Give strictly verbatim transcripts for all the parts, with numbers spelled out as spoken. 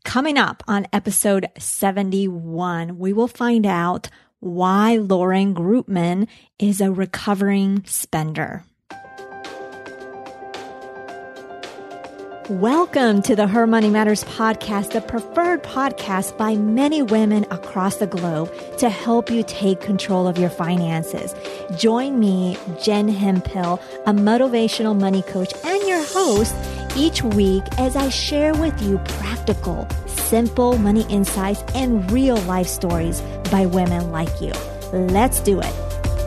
Coming up on episode seventy-one, we will find out why Lauren Groopman is a recovering spender. Welcome to the Her Money Matters podcast, the preferred podcast by many women across the globe to help you take control of your finances. Join me, Jen Hemphill, a motivational money coach and your host, each week as I share with you practical, simple money insights and real life stories by women like you. Let's do it.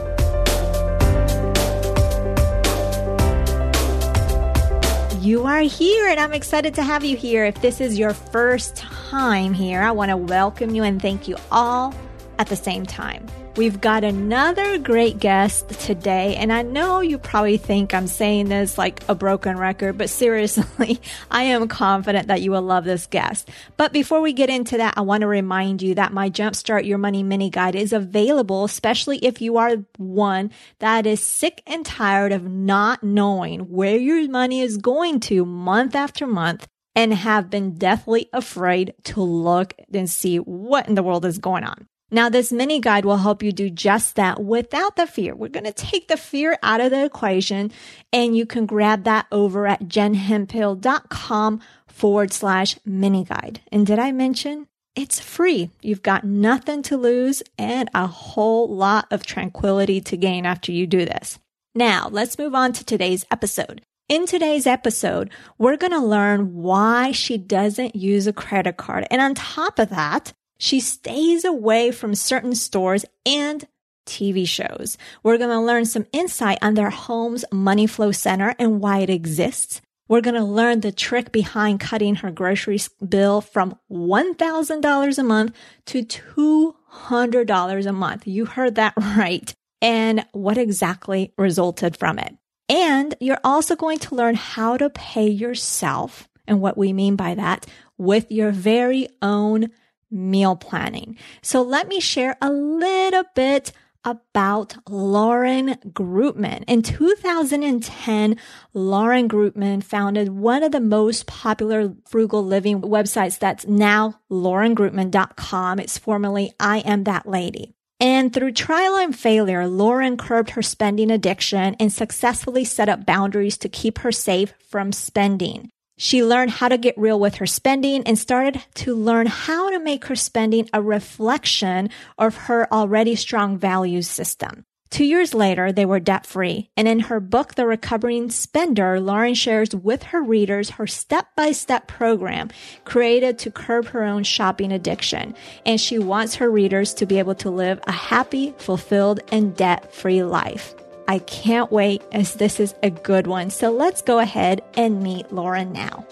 You are here, and I'm excited to have you here. If this is your first time here, I want to welcome you and thank you all at the same time. We've got another great guest today, and I know you probably think I'm saying this like a broken record, but seriously, I am confident that you will love this guest. But before we get into that, I want to remind you that my Jumpstart Your Money mini guide is available, especially if you are one that is sick and tired of not knowing where your money is going to month after month and have been deathly afraid to look and see what in the world is going on. Now, this mini guide will help you do just that without the fear. We're going to take the fear out of the equation, and you can grab that over at jenhemphill.com forward slash mini guide. And did I mention it's free? You've got nothing to lose and a whole lot of tranquility to gain after you do this. Now, let's move on to today's episode. In today's episode, we're going to learn why she doesn't use a credit card. And on top of that, she stays away from certain stores and T V shows. We're going to learn some insight on their home's money flow center and why it exists. We're going to learn the trick behind cutting her grocery bill from one thousand dollars a month to two hundred dollars a month. You heard that right. And what exactly resulted from it. And you're also going to learn how to pay yourself, and what we mean by that, with your very own meal planning. So let me share a little bit about Lauren Groopman. In two thousand ten, Lauren Groopman founded one of the most popular frugal living websites that's now lauren groopman dot com. It's formerly I Am That Lady. And through trial and failure, Lauren curbed her spending addiction and successfully set up boundaries to keep her safe from spending. She learned how to get real with her spending and started to learn how to make her spending a reflection of her already strong values system. Two years later, they were debt-free. And in her book, The Recovering Spender, Lauren shares with her readers her step-by-step program created to curb her own shopping addiction. And she wants her readers to be able to live a happy, fulfilled, and debt-free life. I can't wait, as this is a good one. So let's go ahead and meet Lauren now.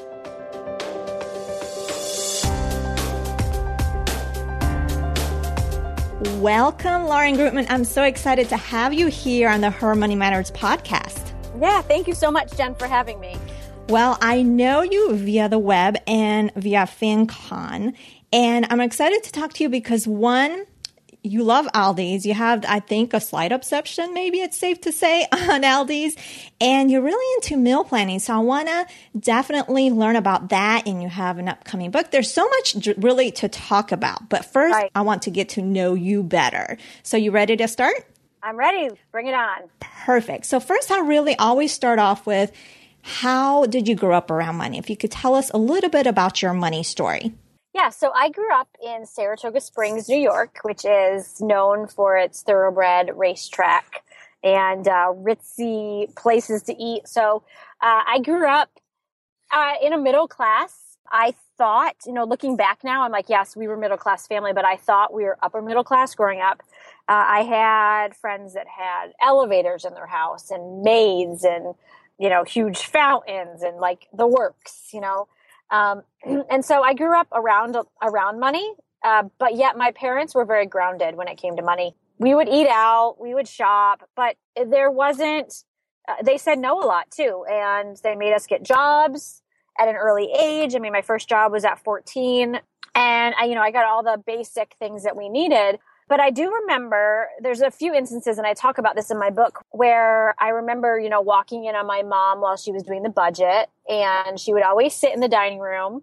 Welcome, Lauren Groopman. I'm so excited to have you here on the Her Money Matters podcast. Yeah, thank you so much, Jen, for having me. Well, I know you via the web and via FinCon, and I'm excited to talk to you because, one, you love Aldi's. You have, I think, a slight obsession, maybe it's safe to say, on Aldi's. And you're really into meal planning. So I want to definitely learn about that. And you have an upcoming book. There's so much really to talk about. But first, right. I want to get to know you better. So you ready to start? I'm ready. Bring it on. Perfect. So first, I really always start off with, how did you grow up around money? If you could tell us a little bit about your money story. Yeah, so I grew up in Saratoga Springs, New York, which is known for its thoroughbred racetrack and uh, ritzy places to eat. So uh, I grew up uh, in a middle class. I thought, you know, looking back now, I'm like, yes, we were middle class family, but I thought we were upper middle class growing up. Uh, I had friends that had elevators in their house and maids and, you know, huge fountains and like the works, you know. Um, and so I grew up around, around money, uh, but yet my parents were very grounded when it came to money. We would eat out, we would shop, but there wasn't, uh, they said no a lot too. And they made us get jobs at an early age. I mean, my first job was at fourteen and I, you know, I got all the basic things that we needed. But I do remember there's a few instances, and I talk about this in my book, where I remember, you know, walking in on my mom while she was doing the budget, and she would always sit in the dining room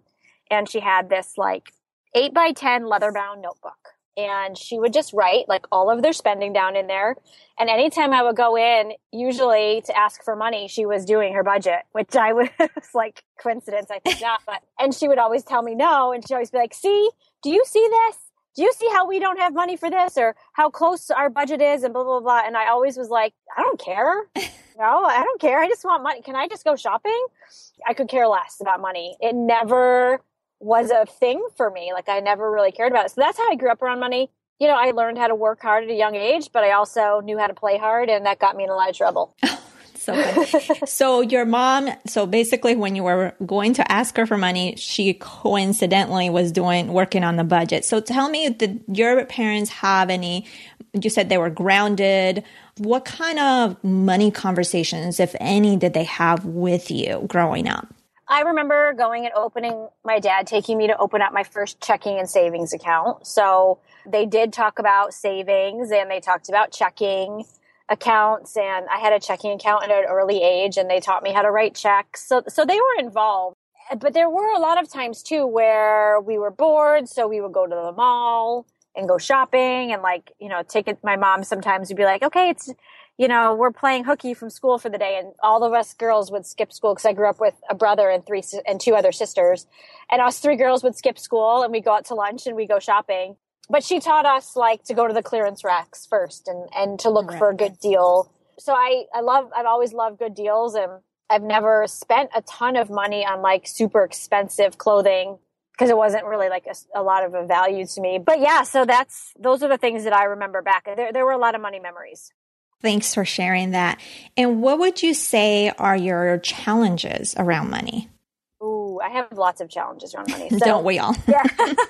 and she had this like eight by ten leather bound notebook. And she would just write like all of their spending down in there. And anytime I would go in, usually to ask for money, she was doing her budget, which I was like coincidence, I think not. But and she would always tell me no. And she'd always be like, see, do you see this? Do you see how we don't have money for this, or how close our budget is, and blah, blah, blah. And I always was like, I don't care. No, I don't care. I just want money. Can I just go shopping? I could care less about money. It never was a thing for me. Like I never really cared about it. So that's how I grew up around money. You know, I learned how to work hard at a young age, but I also knew how to play hard, and that got me in a lot of trouble. So good. So your mom, so basically when you were going to ask her for money, she coincidentally was doing, working on the budget. So tell me, did your parents have any, you said they were grounded. What kind of money conversations, if any, did they have with you growing up? I remember going and opening, my dad taking me to open up my first checking and savings account. So they did talk about savings, and they talked about checking accounts, and I had a checking account at an early age, and they taught me how to write checks. So, so they were involved. But there were a lot of times too where we were bored. So we would go to the mall and go shopping, and like, you know, take it. My mom sometimes would be like, okay, it's, you know, we're playing hooky from school for the day. And all of us girls would skip school, because I grew up with a brother and three and two other sisters. And us three girls would skip school, and we go out to lunch and we go shopping. But she taught us like to go to the clearance racks first, and, and to look right. for a good deal. So I, I love, I've always loved good deals, and I've never spent a ton of money on like super expensive clothing, because it wasn't really like a, a lot of a value to me. But yeah, so that's, those are the things that I remember back. There, there were a lot of money memories. Thanks for sharing that. And what would you say are your challenges around money? Ooh, I have lots of challenges around money. So, don't we all? Yeah.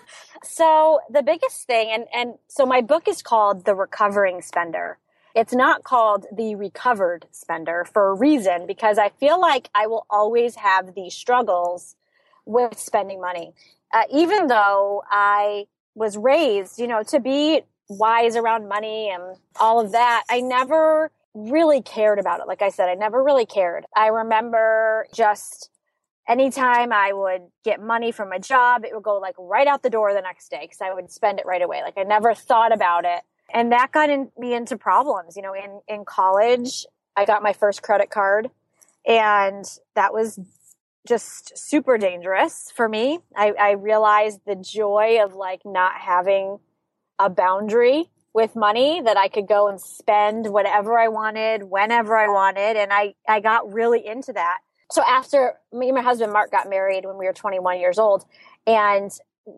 So the biggest thing, and, and so my book is called The Recovering Spender. It's not called The Recovered Spender for a reason, because I feel like I will always have these struggles with spending money. Uh, even though I was raised, you know, to be wise around money and all of that, I never really cared about it. Like I said, I never really cared. I remember just anytime I would get money from a job, it would go like right out the door the next day, because I would spend it right away. Like I never thought about it. And that got in, me into problems. You know, in, in college, I got my first credit card, and that was just super dangerous for me. I, I realized the joy of like not having a boundary with money, that I could go and spend whatever I wanted, whenever I wanted. And I, I got really into that. So after me and my husband, Mark, got married when we were twenty-one years old, and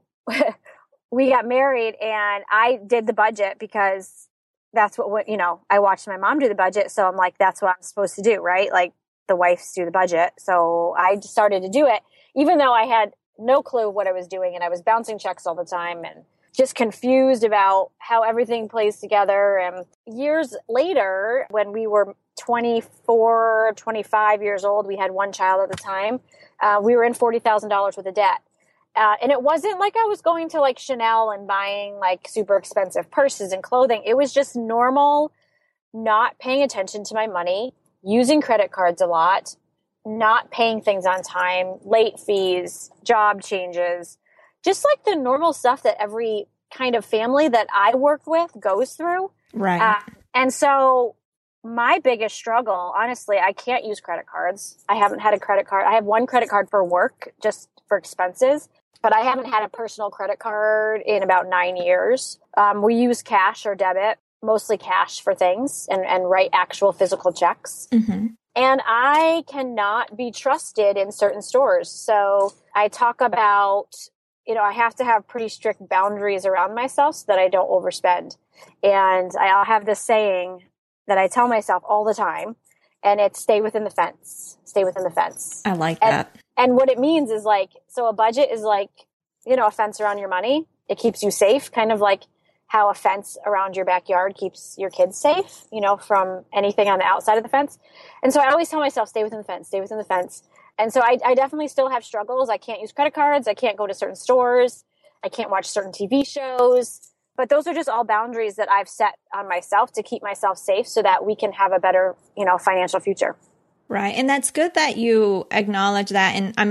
we got married, and I did the budget, because that's what, you know, I watched my mom do the budget. So I'm like, that's what I'm supposed to do, right? Like the wives do the budget. So I started to do it, even though I had no clue what I was doing, and I was bouncing checks all the time and just confused about how everything plays together. And years later, when we were twenty-four, twenty-five years old, we had one child at the time, uh, we were in forty thousand dollars worth of debt. Uh, and it wasn't like I was going to like Chanel and buying like super expensive purses and clothing. It was just normal, not paying attention to my money, using credit cards a lot, not paying things on time, late fees, job changes, just like the normal stuff that every kind of family that I work with goes through. Right. Uh, and so my biggest struggle, honestly, I can't use credit cards. I haven't had a credit card. I have one credit card for work, just for expenses, but I haven't had a personal credit card in about nine years. Um, we use cash or debit, mostly cash for things, and, and write actual physical checks. Mm-hmm. And I cannot be trusted in certain stores. So I talk about, you know, I have to have pretty strict boundaries around myself so that I don't overspend. And I'll have this saying that I tell myself all the time, and it's stay within the fence, stay within the fence. I like and, that. And what it means is like, so a budget is like, you know, a fence around your money. It keeps you safe, kind of like how a fence around your backyard keeps your kids safe, you know, from anything on the outside of the fence. And so I always tell myself, stay within the fence, stay within the fence. And so I, I definitely still have struggles. I can't use credit cards. I can't go to certain stores. I can't watch certain T V shows. But those are just all boundaries that I've set on myself to keep myself safe so that we can have a better, you know, financial future. Right. And that's good that you acknowledge that. And I mean, it,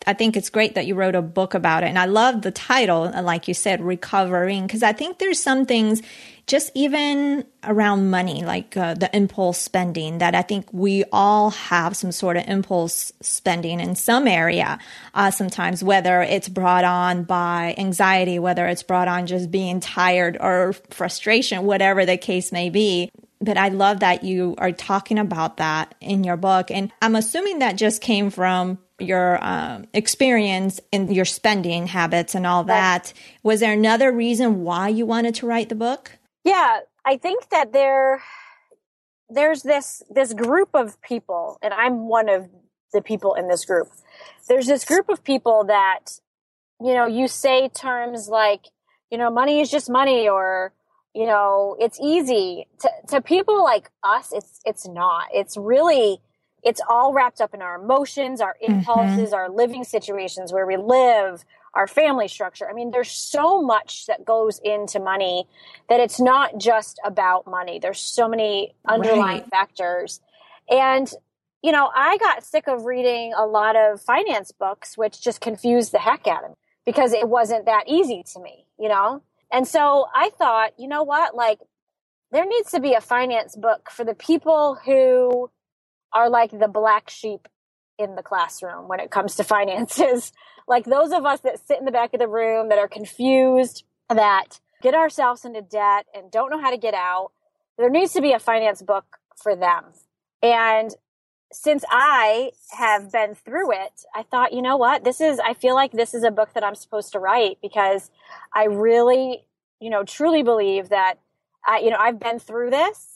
I think it's great that you wrote a book about it. And I love the title, like you said, Recovering, because I think there's some things just even around money, like uh, the impulse spending, that I think we all have some sort of impulse spending in some area uh, sometimes, whether it's brought on by anxiety, whether it's brought on just being tired or frustration, whatever the case may be. But I love that you are talking about that in your book. And I'm assuming that just came from your um, experience in your spending habits and all that. Was there another reason why you wanted to write the book? Yeah, I think that there, there's this, this group of people, and I'm one of the people in this group. There's this group of people that, you know, you say terms like, you know, money is just money, or, you know, it's easy. To, to people like us, it's, it's not. It's really, it's all wrapped up in our emotions, our impulses, mm-hmm. our living situations, where we live, our family structure. I mean, there's so much that goes into money that it's not just about money. There's so many underlying right. factors. And, you know, I got sick of reading a lot of finance books, which just confused the heck out of me because it wasn't that easy to me, you know? And so I thought, you know what, like there needs to be a finance book for the people who are like the black sheep in the classroom when it comes to finances. Like those of us that sit in the back of the room that are confused, that get ourselves into debt and don't know how to get out. There needs to be a finance book for them. And since I have been through it, I thought, you know what, this is, I feel like this is a book that I'm supposed to write because I really, you know, truly believe that, I, you know, I've been through this.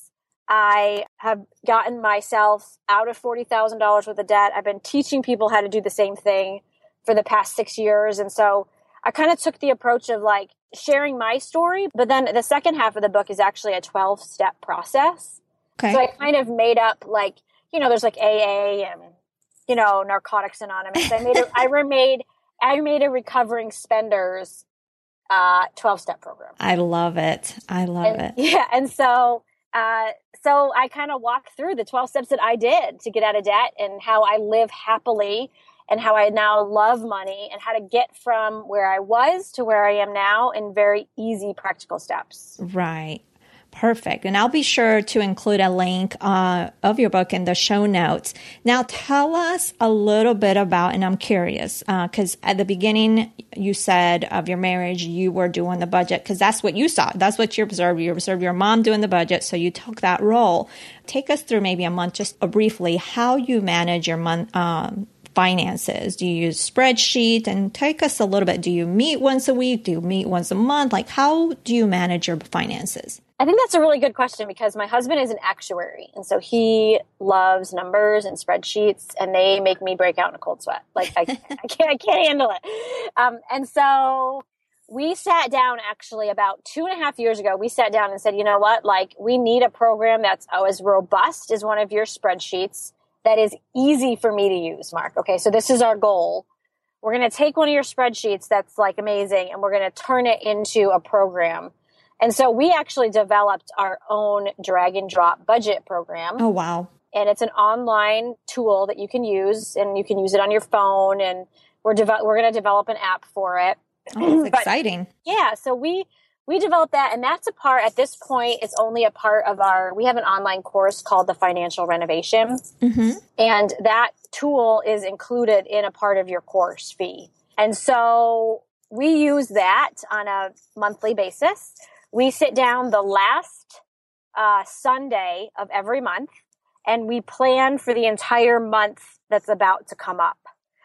I have gotten myself out of forty thousand dollars worth of debt. I've been teaching people how to do the same thing for the past six years. And so I kind of took the approach of like sharing my story, but then the second half of the book is actually a twelve step process. Okay. So I kind of made up like, you know, there's like A A and, you know, Narcotics Anonymous. I made a, I remade, I made a recovering spenders, uh, twelve step program. I love it. I love and, it. Yeah. And so, uh, so I kind of walked through the twelve steps that I did to get out of debt and how I live happily and how I now love money and how to get from where I was to where I am now in very easy, practical steps. Right. Perfect. And I'll be sure to include a link uh, of your book in the show notes. Now, tell us a little bit about, and I'm curious, because uh, at the beginning you said of your marriage, you were doing the budget because that's what you saw. That's what you observed. You observed your mom doing the budget, so you took that role. Take us through maybe a month, just briefly, how you manage your month. Um, finances. Do you use spreadsheet? And take us a little bit. Do you meet once a week? Do you meet once a month? Like, how do you manage your finances? I think that's a really good question because my husband is an actuary. And so he loves numbers and spreadsheets and they make me break out in a cold sweat. Like I, I can't, I can't handle it. Um, and so we sat down actually about two and a half years ago. We sat down and said, you know what, like we need a program that's oh, as robust as one of your spreadsheets that is easy for me to use, Mark. Okay. So this is our goal. We're going to take one of your spreadsheets that's like amazing and we're going to turn it into a program. And so we actually developed our own drag and drop budget program. Oh, wow. And it's an online tool that you can use and you can use it on your phone. And we're de- we're going to develop an app for it. Oh, that's exciting. Yeah. So we, we developed that. And that's a part at this point, it's only a part of our, we have an online course called the Financial Renovation. Mm-hmm. And that tool is included in a part of your course fee. And so we use that on a monthly basis. We sit down the last uh, Sunday of every month and we plan for the entire month that's about to come up.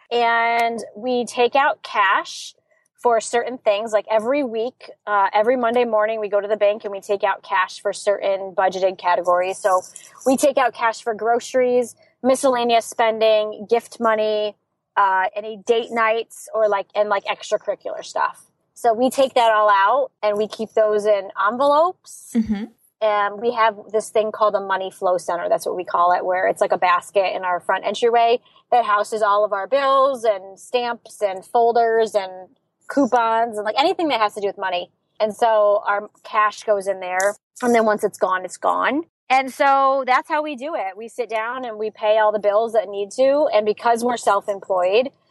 And we take out cash for certain things. Like every week, uh, every Monday morning, we go to the bank and we take out cash for certain budgeted categories. So we take out cash for groceries, miscellaneous spending, gift money, uh, any date nights or like, and like extracurricular stuff. So we take that all out and we keep those in envelopes. Mm-hmm. And we have this thing called a money flow center. That's what we call it, where it's like a basket in our front entryway that houses all of our bills and stamps and folders and coupons and like anything that has to do with money. And so our cash goes in there. And then once it's gone, it's gone. And so that's how we do it. We sit down and we pay all the bills that need to. And because we're self-employed,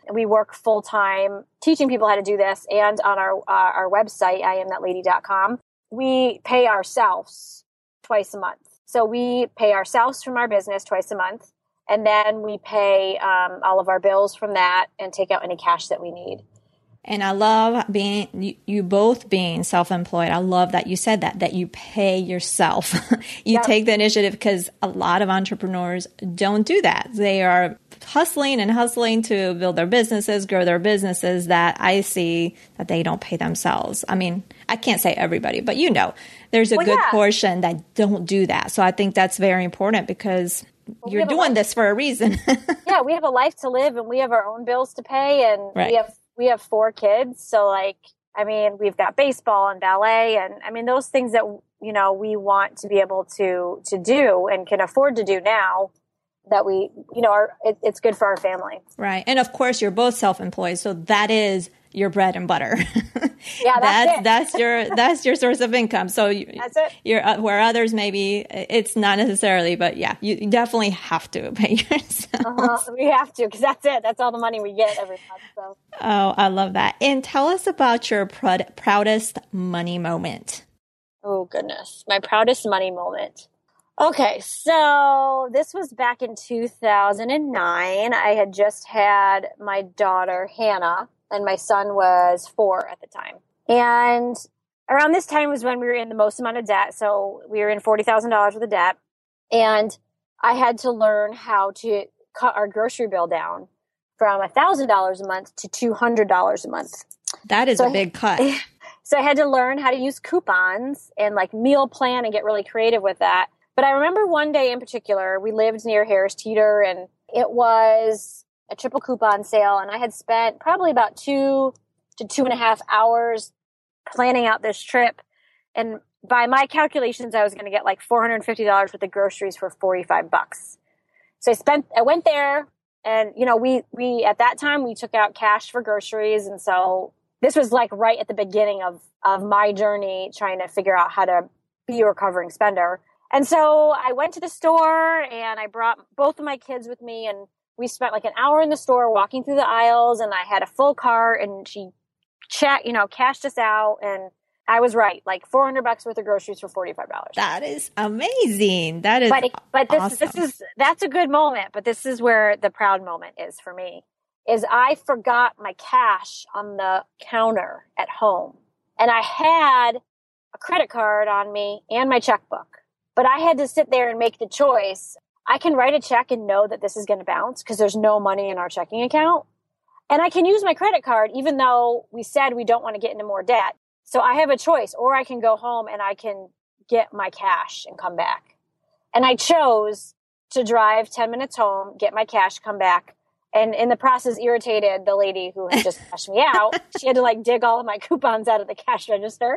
We work full time teaching people how to do this. And on our, uh, our website, I am that lady dot com, we pay ourselves twice a month. So we pay ourselves from our business twice a month. And then we pay um, all of our bills from that and take out any cash that we need. And I love being, you, you both being self-employed. I love that you said that, that you pay yourself. you Yep. take the initiative, because a lot of entrepreneurs don't do that. They are hustling and hustling to build their businesses, grow their businesses, that I see that they don't pay themselves. I mean, I can't say everybody, but you know, there's a Well, good yeah. portion that don't do that. So I think that's very important, because Well, we you're have a doing life- this for a reason. Yeah, we have a life to live and we have our own bills to pay, and Right. we have we have four kids. So like, I mean, we've got baseball and ballet, and I mean, those things that, you know, we want to be able to to do and can afford to do now, that we, you know, are, it, it's good for our family. Right. And of course, you're both self-employed. So that is your bread and butter. Yeah, that's it. that's your that's your source of income. So you, That's it. You're uh, where others maybe it's not necessarily, but yeah, you definitely have to pay yourself. Uh-huh. We have to, because that's it. That's all the money we get every month. So. Oh, I love that. And tell us about your prud- proudest money moment. Oh goodness, my proudest money moment. Okay, so this was back in two thousand nine. I had just had my daughter, Hannah, and my son was four at the time. And around this time was when we were in the most amount of debt. So we were in forty thousand dollars worth of debt. And I had to learn how to cut our grocery bill down from one thousand dollars a month to two hundred dollars a month. That is So a big cut. So I had to learn how to use coupons and like meal plan and get really creative with that. But I remember one day in particular, we lived near Harris Teeter, and it was a triple coupon sale. And I had spent probably about two to two and a half hours planning out this trip. And by my calculations, I was going to get like four hundred fifty dollars worth of groceries for forty-five bucks. So I spent, I went there, and, you know, we, we, at that time, we took out cash for groceries. And so this was like right at the beginning of, of my journey trying to figure out how to be a recovering spender. And so I went to the store and I brought both of my kids with me, and we spent like an hour in the store walking through the aisles, and I had a full cart, and she chat, you know, cashed us out, and I was right, like four hundred bucks worth of groceries for forty-five dollars. That is amazing. That is But, it, but this, awesome. this is, that's a good moment, but this is where the proud moment is for me, is I forgot my cash on the counter at home, and I had a credit card on me and my checkbook. But I had to sit there and make the choice. I can write a check and know that this is going to bounce because there's no money in our checking account. And I can use my credit card, even though we said we don't want to get into more debt. So I have a choice, or I can go home and I can get my cash and come back. And I chose to drive ten minutes home, get my cash, come back. And in the process, irritated the lady who had just cashed me out. She had to like dig all of my coupons out of the cash register.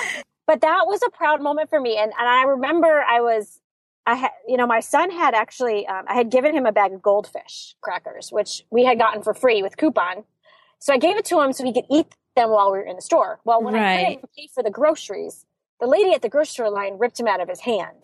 But that was a proud moment for me. And, and I remember I was, I had, you know, my son had actually, um, I had given him a bag of Goldfish crackers, which we had gotten for free with coupon. So I gave it to him so he could eat them while we were in the store. Well, when I Right. put him pay for the groceries, the lady at the grocery store line ripped him out of his hand.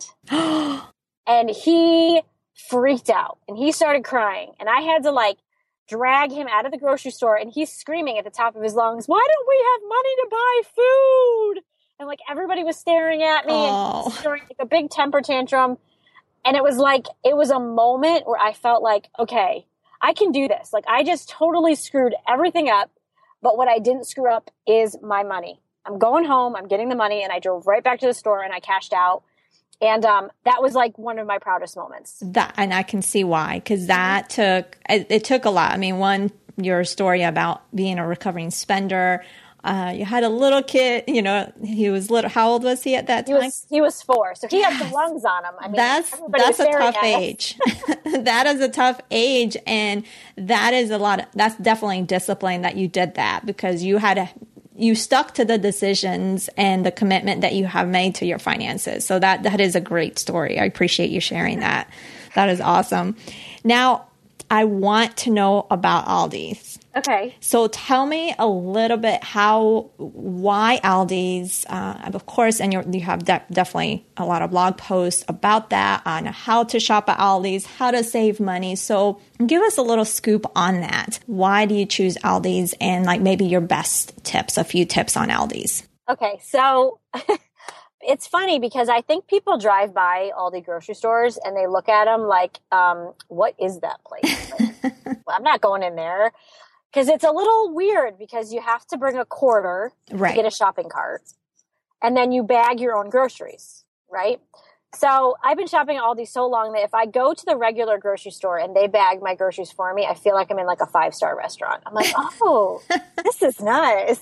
And he freaked out and he started crying. And I had to like drag him out of the grocery store, and he's screaming at the top of his lungs, "Why don't we have money to buy food?" And like everybody was staring at me, and he was throwing like a big temper tantrum. And it was like, it was a moment where I felt like, okay, I can do this. Like I just totally screwed everything up. But what I didn't screw up is my money. I'm going home, I'm getting the money, and I drove right back to the store and I cashed out. And um, that was like one of my proudest moments. That, and I can see why, because that took, it, it took a lot. I mean, one, your story about being a recovering spender. Uh, you had a little kid, you know, he was little. How old was he at that He time? was, he was four, so he had some lungs on him. I mean, that's everybody that's was a staring tough at us. age. That is a tough age, and that is a lot. Of, that's definitely discipline that you did that, because you had a you stuck to the decisions and the commitment that you have made to your finances. So that that is a great story. I appreciate you sharing that. That is awesome. Now, I want to know about Aldi's. Okay. So tell me a little bit how, why Aldi's, uh, of course, and you're, you have de- definitely a lot of blog posts about that, on how to shop at Aldi's, how to save money. So give us a little scoop on that. Why do you choose Aldi's, and like maybe your best tips, a few tips on Aldi's? Okay. So it's funny because I think people drive by Aldi grocery stores and they look at them like, um, what is that place? Like, well, I'm not going in there. Because it's a little weird because you have to bring a quarter right. to get a shopping cart. And then you bag your own groceries, right? So I've been shopping at Aldi so long that if I go to the regular grocery store and they bag my groceries for me, I feel like I'm in like a five-star restaurant. I'm like, oh, this is nice.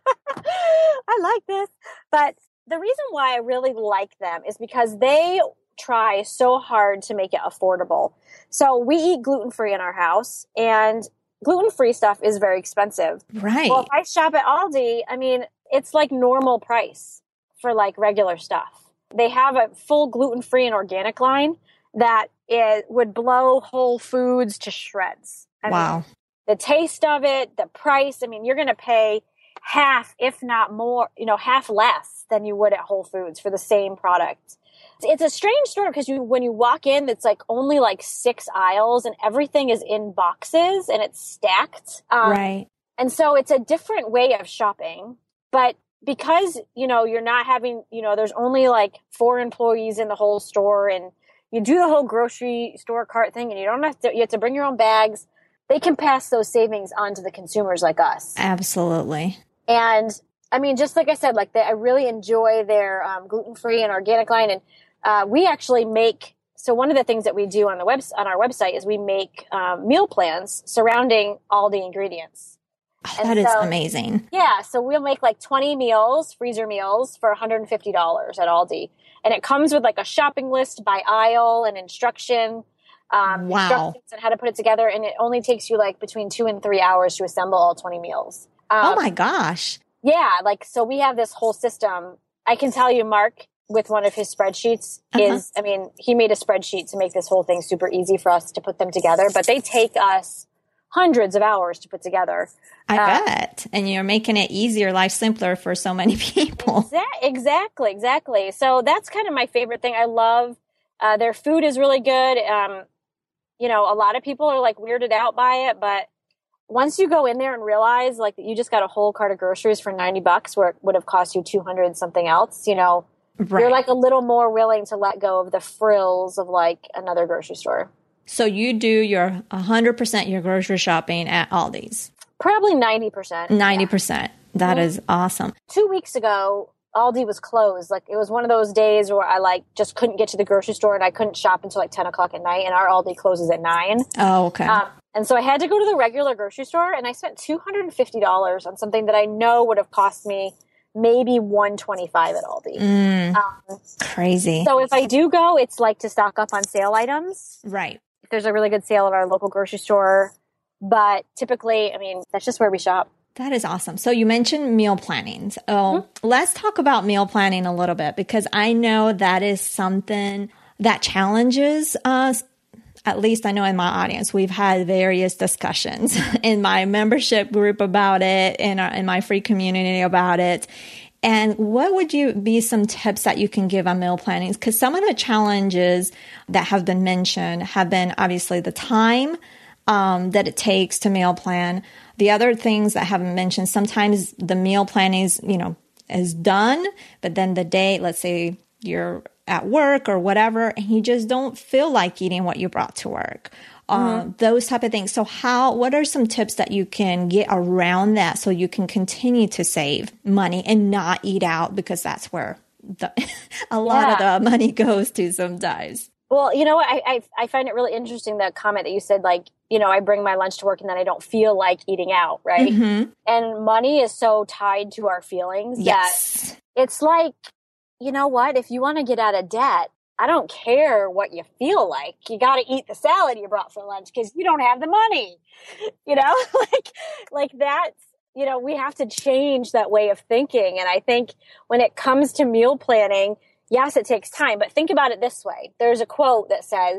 I like this. But the reason why I really like them is because they try so hard to make it affordable. So we eat gluten-free in our house, and gluten-free stuff is very expensive. Right. Well, if I shop at Aldi, I mean, it's like normal price for like regular stuff. They have a full gluten-free and organic line that it would blow Whole Foods to shreds. I wow. mean, the taste of it, the price, I mean, you're going to pay half, if not more, you know, half less than you would at Whole Foods for the same product. It's a strange store because you, when you walk in, it's like only like six aisles and everything is in boxes and it's stacked. Um, right. And so it's a different way of shopping. But because, you know, you're not having, you know, there's only like four employees in the whole store, and you do the whole grocery store cart thing, and you don't have to, you have to bring your own bags. They can pass those savings on to the consumers like us. Absolutely. And I mean, just like I said, like they, I really enjoy their um, gluten-free and organic line. And uh, we actually make, so one of the things that we do on the web, on our website is we make um, meal plans surrounding all the ingredients. Oh, that is so amazing. Yeah. So we'll make like twenty meals, freezer meals for one hundred fifty dollars at Aldi. And it comes with like a shopping list by aisle and instruction. Um, wow. Instructions on how to put it together. And it only takes you like between two and three hours to assemble all twenty meals. Um, oh my gosh. Yeah. Like, so we have this whole system. I can tell you, Mark, with one of his spreadsheets uh-huh. is, I mean, he made a spreadsheet to make this whole thing super easy for us to put them together, but they take us hundreds of hours to put together. I uh, bet. And you're making it easier, life simpler for so many people. Exa- exactly, exactly. So that's kind of my favorite thing. I love, uh, their food is really good. Um, you know, a lot of people are like weirded out by it, but once you go in there and realize like that you just got a whole cart of groceries for ninety bucks where it would have cost you two hundred and something else, you know, right. You're like a little more willing to let go of the frills of like another grocery store. So you do your one hundred percent your grocery shopping at Aldi's? Probably ninety percent. ninety percent. Yeah. That mm-hmm. is awesome. Two weeks ago, Aldi was closed. Like it was one of those days where I like just couldn't get to the grocery store and I couldn't shop until like ten o'clock at night, and our Aldi closes at nine. Oh, okay. Um, and so I had to go to the regular grocery store, and I spent two hundred fifty dollars on something that I know would have cost me maybe one hundred twenty-five dollars at Aldi. Mm, um, crazy. So if I do go, it's like to stock up on sale items. Right. If there's a really good sale at our local grocery store. But typically, I mean, that's just where we shop. That is awesome. So you mentioned meal planning. So mm-hmm. let's talk about meal planning a little bit, because I know that is something that challenges us. At least I know in my audience, we've had various discussions in my membership group about it, in, our, in my free community about it. And what would you be some tips that you can give on meal planning? Because some of the challenges that have been mentioned have been obviously the time um, that it takes to meal plan. The other things that haven't mentioned, sometimes the meal planning is, you know, is done, but then the day, let's say you're at work or whatever, and you just don't feel like eating what you brought to work. Mm-hmm. Uh, those type of things. So how, what are some tips that you can get around that so you can continue to save money and not eat out, because that's where the, a lot yeah. of the money goes to sometimes. Well, you know what? I, I I find it really interesting, that comment that you said, like, you know, I bring my lunch to work and then I don't feel like eating out, right? Mm-hmm. And money is so tied to our feelings yes. that it's like, you know what? If you want to get out of debt, I don't care what you feel like. You got to eat the salad you brought for lunch because you don't have the money, you know, like, like that's, you know, we have to change that way of thinking. And I think when it comes to meal planning, yes, it takes time, but think about it this way. There's a quote that says,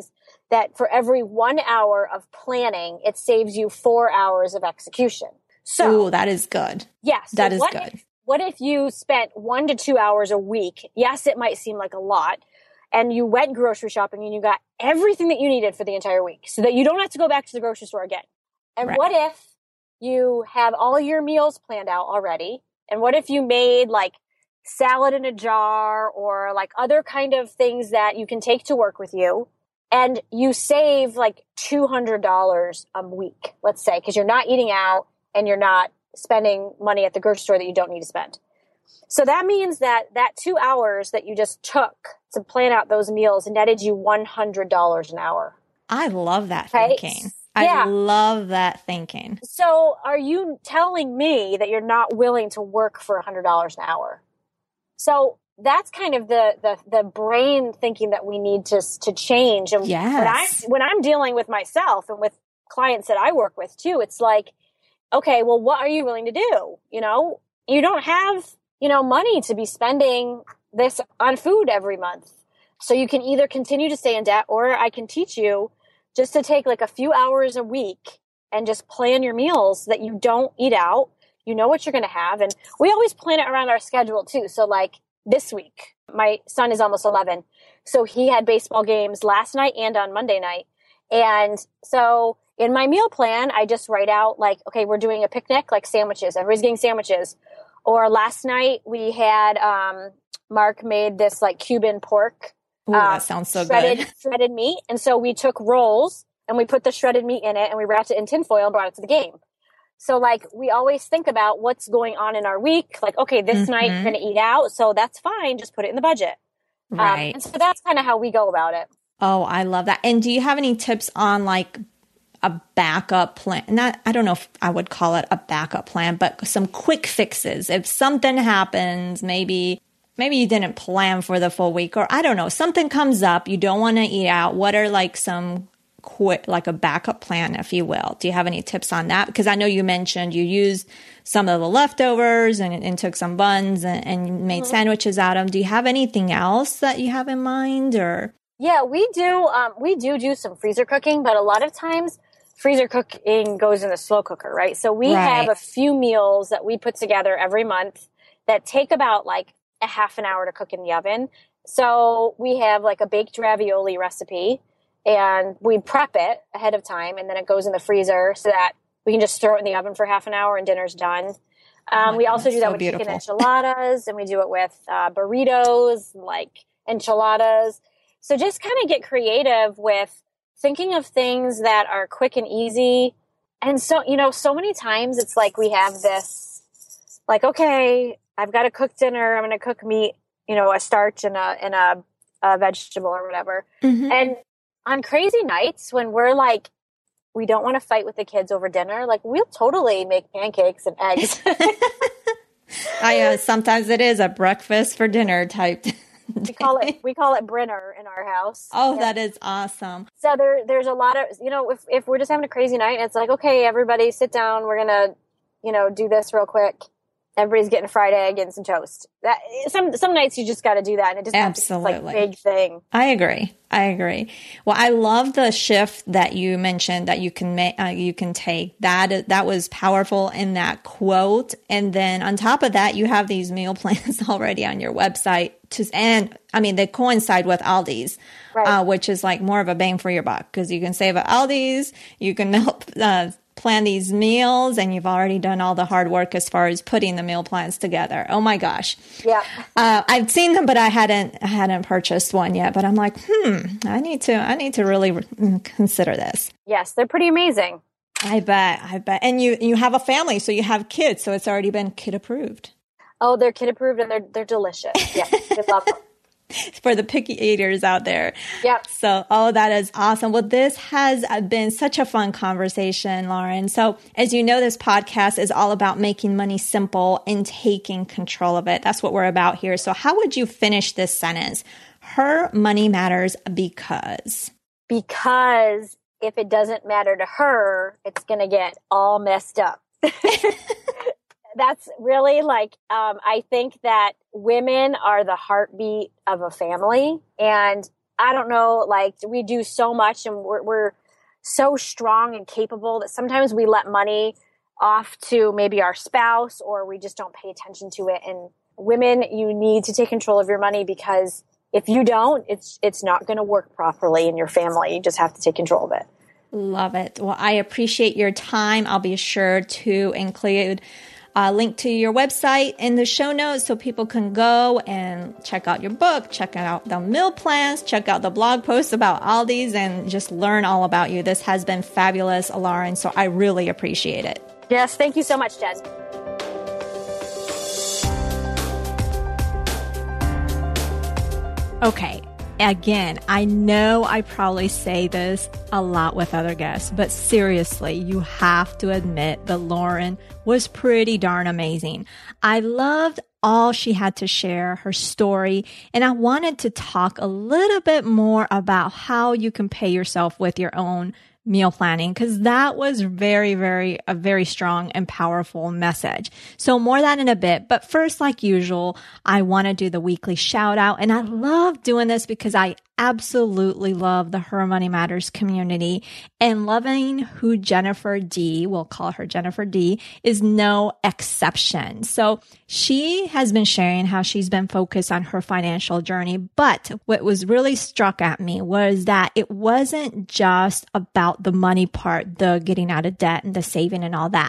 that for every one hour of planning, it saves you four hours of execution. So Ooh, that is good. Yeah. So that is what good. If, what if you spent one to two hours a week? Yes, it might seem like a lot. And you went grocery shopping and you got everything that you needed for the entire week so that you don't have to go back to the grocery store again. And Right. what if you have all your meals planned out already? And what if you made like salad in a jar or like other kind of things that you can take to work with you? And you save like two hundred dollars a week, let's say, because you're not eating out and you're not spending money at the grocery store that you don't need to spend. So that means that that two hours that you just took to plan out those meals netted you one hundred dollars an hour. I love that Right? thinking. Yeah. I love that thinking. So are you telling me that you're not willing to work for one hundred dollars an hour? So that's kind of the, the, the brain thinking that we need to, to change. And Yes. when, I, when I'm dealing with myself and with clients that I work with too, it's like, okay, well, what are you willing to do? You know, you don't have, you know, money to be spending this on food every month. So you can either continue to stay in debt, or I can teach you just to take like a few hours a week and just plan your meals that you don't eat out. You know what you're going to have. And we always plan it around our schedule too. So like this week, my son is almost eleven. So he had baseball games last night and on Monday night. And so in my meal plan, I just write out like, okay, we're doing a picnic, like sandwiches. Everybody's getting sandwiches. Or last night we had, um, Mark made this like Cuban pork. Ooh, uh, that sounds so shredded, good. shredded meat. And so we took rolls and we put the shredded meat in it and we wrapped it in tinfoil and brought it to the game. So like we always think about what's going on in our week. Like, okay, this Mm-hmm. night we're going to eat out. So that's fine. Just put it in the budget. Right. Um, and so that's kind of how we go about it. Oh, I love that. And do you have any tips on like a backup plan? Not, I don't know if I would call it a backup plan, but some quick fixes. If something happens, maybe, maybe you didn't plan for the full week, or I don't know, something comes up, you don't want to eat out. What are like some quick, like a backup plan, if you will? Do you have any tips on that? Because I know you mentioned you used some of the leftovers and, and took some buns and, and you made mm-hmm. sandwiches out of them. Do you have anything else that you have in mind, or? Yeah, we do. Um, we do do some freezer cooking, but a lot of times freezer cooking goes in the slow cooker, right? So we Right. have a few meals that we put together every month that take about like a half an hour to cook in the oven. So we have like a baked ravioli recipe and we prep it ahead of time and then it goes in the freezer so that we can just throw it in the oven for half an hour and dinner's done. Um, oh we God, also do that so with beautiful. chicken enchiladas and we do it with uh, burritos, like enchiladas. So just kind of get creative with thinking of things that are quick and easy. And so, you know, so many times it's like we have this, like, okay, I've got to cook dinner. I'm going to cook meat, you know, a starch and a, and a, a vegetable or whatever. Mm-hmm. And on crazy nights when we're like, we don't want to fight with the kids over dinner, like we'll totally make pancakes and eggs. I, uh, sometimes it is a breakfast for dinner type. We call it we call it Brinner in our house. Oh, yeah. that is awesome. So there there's a lot of, you know, if if we're just having a crazy night, it's like, okay, everybody sit down, we're gonna, you know, do this real quick. Everybody's getting a fried egg and some toast. That some some nights you just got to do that, and it just Absolutely. It's like big thing. I agree. I agree. Well, I love the shift that you mentioned that you can make. Uh, you can take that. That was powerful in that quote. And then on top of that, you have these meal plans already on your website. To and I mean they coincide with Aldi's, Right. uh, which is like more of a bang for your buck because you can save at Aldi's. You can help. Uh, plan these meals and you've already done all the hard work as far as putting the meal plans together. Oh my gosh. Yeah. Uh, I've seen them, but I hadn't, I hadn't purchased one yet, but I'm like, hmm, I need to, I need to really re- consider this. Yes, they're pretty amazing. I bet, I bet. And you, you have a family, so you have kids, so it's already been kid approved. Oh, they're kid approved and they're, they're delicious. Yeah. We love them. For the picky eaters out there. Yep. So, oh, that is awesome. Well, this has been such a fun conversation, Lauren. So, as you know, this podcast is all about making money simple and taking control of it. That's what we're about here. So, how would you finish this sentence? Her money matters because. Because if it doesn't matter to her, it's going to get all messed up. That's really like, um, I think that women are the heartbeat of a family. And I don't know, like we do so much and we're, we're so strong and capable that sometimes we let money off to maybe our spouse or we just don't pay attention to it. And women, you need to take control of your money because if you don't, it's it's not going to work properly in your family. You just have to take control of it. Love it. Well, I appreciate your time. I'll be sure to include a link to your website in the show notes so people can go and check out your book, check out the meal plans, check out the blog posts about Aldi's, and just learn all about you. This has been fabulous, Lauren, so I really appreciate it. Yes, thank you so much, Jen. Okay, again, I know I probably say this a lot with other guests, but seriously, you have to admit that Lauren was pretty darn amazing. I loved all she had to share, her story, and I wanted to talk a little bit more about how you can pay yourself with your own meal planning, because that was very, very, a very strong and powerful message. So more that in a bit. But first, like usual, I want to do the weekly shout out. And I love doing this because I absolutely love the Her Money Matters community, and loving who Jennifer D, we'll call her Jennifer D, is no exception. So she has been sharing how she's been focused on her financial journey. But what was really struck at me was that it wasn't just about the money part, the getting out of debt and the saving and all that.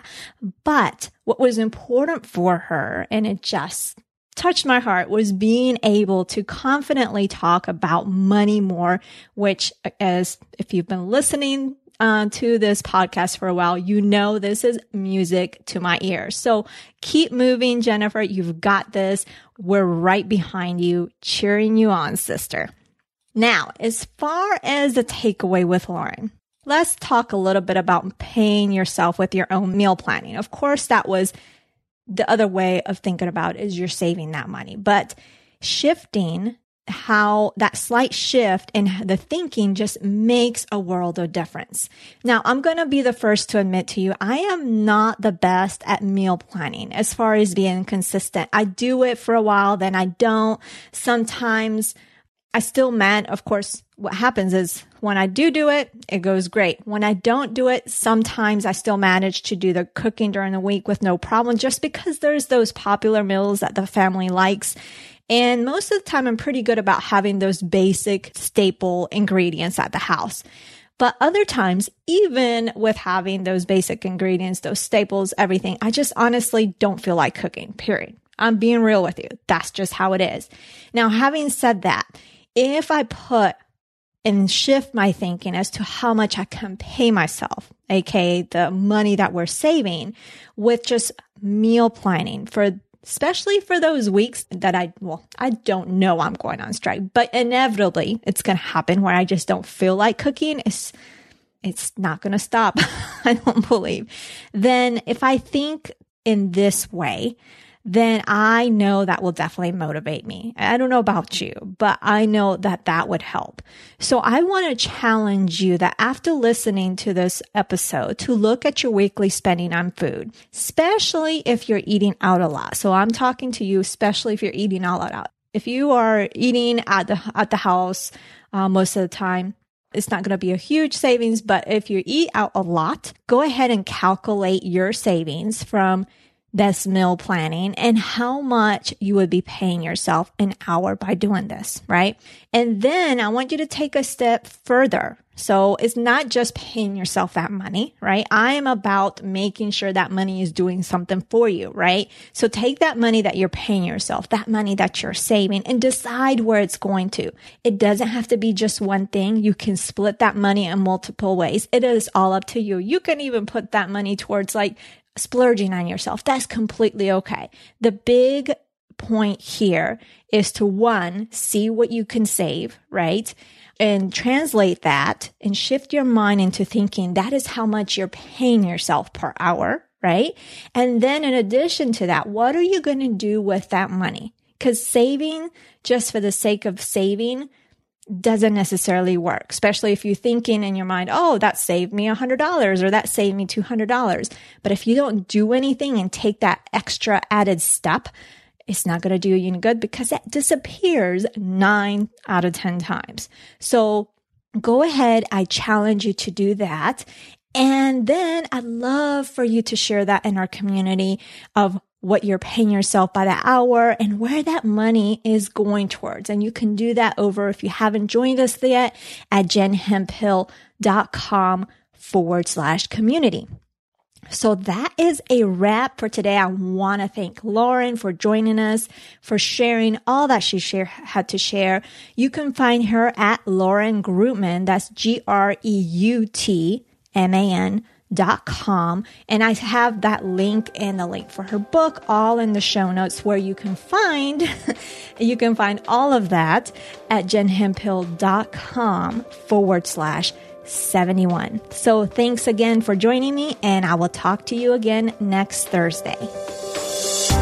But what was important for her, and it just touched my heart, was being able to confidently talk about money more, which, as if you've been listening uh, to this podcast for a while, you know this is music to my ears. So keep moving, Jennifer. You've got this. We're right behind you, cheering you on, sister. Now, as far as the takeaway with Lauren, let's talk a little bit about paying yourself with your own meal planning. Of course, that was the other way of thinking about it, is you're saving that money, but shifting how that slight shift in the thinking just makes a world of difference. Now, I'm going to be the first to admit to you, I am not the best at meal planning as far as being consistent. I do it for a while, then I don't. Sometimes I still man, of course, what happens is when I do do it, it goes great. When I don't do it, sometimes I still manage to do the cooking during the week with no problem, just because there's those popular meals that the family likes. And most of the time, I'm pretty good about having those basic staple ingredients at the house. But other times, even with having those basic ingredients, those staples, everything, I just honestly don't feel like cooking, period. I'm being real with you. That's just how it is. Now, having said that, if I put and shift my thinking as to how much I can pay myself, aka the money that we're saving, with just meal planning for, especially for those weeks that I, well, I don't know I'm going on strike, but inevitably it's going to happen where I just don't feel like cooking. It's, it's not going to stop. I don't believe. Then if I think in this way, then I know that will definitely motivate me. I don't know about you, but I know that that would help. So I want to challenge you that after listening to this episode, to look at your weekly spending on food, especially if you're eating out a lot. So I'm talking to you, especially if you're eating all out. If you are eating at the, at the house uh, most of the time, it's not going to be a huge savings, but if you eat out a lot, go ahead and calculate your savings from this meal planning and how much you would be paying yourself an hour by doing this, right? And then I want you to take a step further. So it's not just paying yourself that money, right? I am about making sure that money is doing something for you, right? So take that money that you're paying yourself, that money that you're saving, and decide where it's going to. It doesn't have to be just one thing. You can split that money in multiple ways. It is all up to you. You can even put that money towards like splurging on yourself. That's completely okay. The big point here is to, one, see what you can save, right? And translate that and shift your mind into thinking that is how much you're paying yourself per hour, right? And then in addition to that, what are you going to do with that money? Because saving just for the sake of saving doesn't necessarily work, especially if you're thinking in your mind, oh, that saved me one hundred dollars or that saved me two hundred dollars. But if you don't do anything and take that extra added step, it's not going to do you any good because it disappears nine out of ten times. So go ahead. I challenge you to do that. And then I'd love for you to share that in our community of what you're paying yourself by the hour and where that money is going towards. And you can do that over, if you haven't joined us yet, at jenhemphill.com forward slash community. So that is a wrap for today. I want to thank Lauren for joining us, for sharing all that she share, had to share. You can find her at Lauren Greutman. That's G R E U T M A N dot com. And I have that link and the link for her book all in the show notes where you can find, you can find all of that at jenhemphill.com forward slash 71. So thanks again for joining me, and I will talk to you again next Thursday.